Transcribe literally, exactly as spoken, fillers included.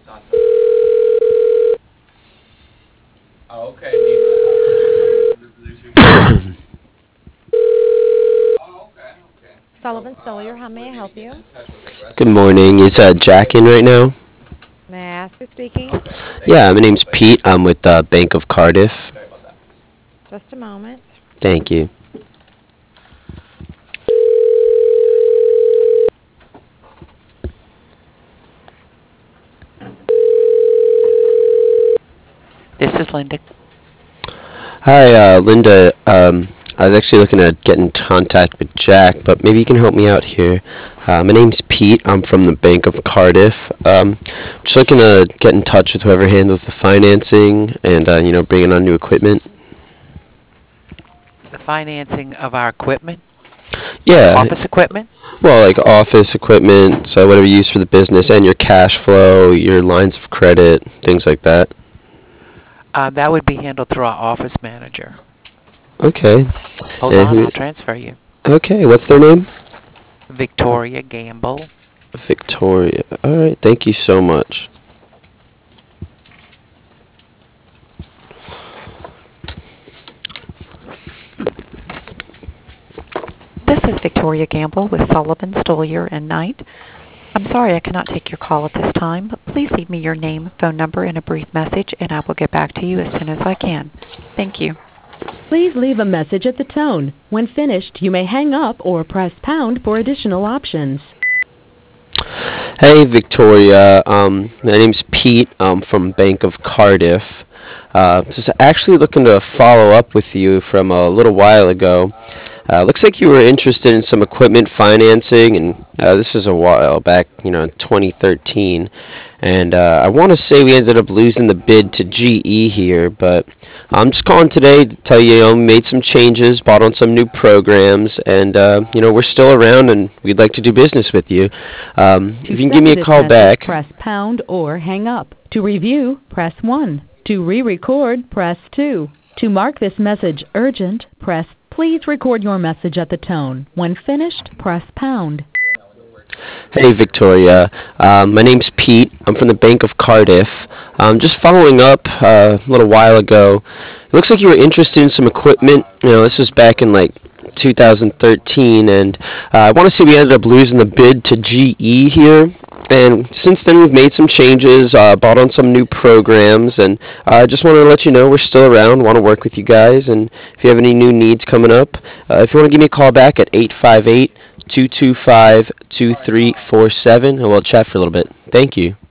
Sullivan Stolier, how may I help you? Good morning. Is uh, Jack in right now? May I ask who's speaking? Yeah, my name's Pete. I'm with uh, Bank of Cardiff. Just a moment. Thank you. This is Linda. Hi, uh, Linda. Um, I was actually looking to get in contact with Jack, but maybe you can help me out here. Uh, my name's Pete. I'm from the Bank of Cardiff. Um, just looking to get in touch with whoever handles the financing and, uh, you know, bringing on new equipment. The financing of our equipment, like Yeah, office equipment. well, like office equipment, so whatever you use for the business, and your cash flow, your lines of credit, things like that. Uh, that would be handled through our office manager. Okay. Hold And on, who? I'll transfer you. Okay, what's their name? Victoria Gamble. Victoria. All right, thank you so much. This is Victoria Gamble with Sullivan, Stolier and Knight. I'm sorry I cannot take your call at this time. Please leave me your name, phone number, and a brief message, and I will get back to you as soon as I can. Thank you. Please leave a message at the tone. When finished, you may hang up or press pound for additional options. Hey, Victoria. Um, my name's Pete. I'm from Bank of Cardiff. Uh, just actually looking to follow up with you from a little while ago. Uh, looks like you were interested in some equipment financing, and uh, this is a while back, you know, in twenty thirteen. And uh, I want to say we ended up losing the bid to G E here, but I'm just calling today to tell you, you know, we made some changes, bought on some new programs, and uh, you know, we're still around, and we'd like to do business with you. Um, To if you can give me a send this call message, back. press pound or hang up. To review, press one. To re-record, press two. To mark this message urgent, press Please record your message at the tone. When finished, press pound. Hey, Victoria. Um, my name's Pete. I'm from the Bank of Cardiff. Um, just following up uh, a little while ago. It looks like you were interested in some equipment. You know, this was back in like two thousand thirteen, and uh, I want to say we ended up losing the bid to G E here. And since then, we've made some changes, uh, bought on some new programs, and I uh, just wanted to let you know we're still around, want to work with you guys, and if you have any new needs coming up, uh, if you want to give me a call back at eight five eight, two two five, two three four seven, and we'll chat for a little bit. Thank you.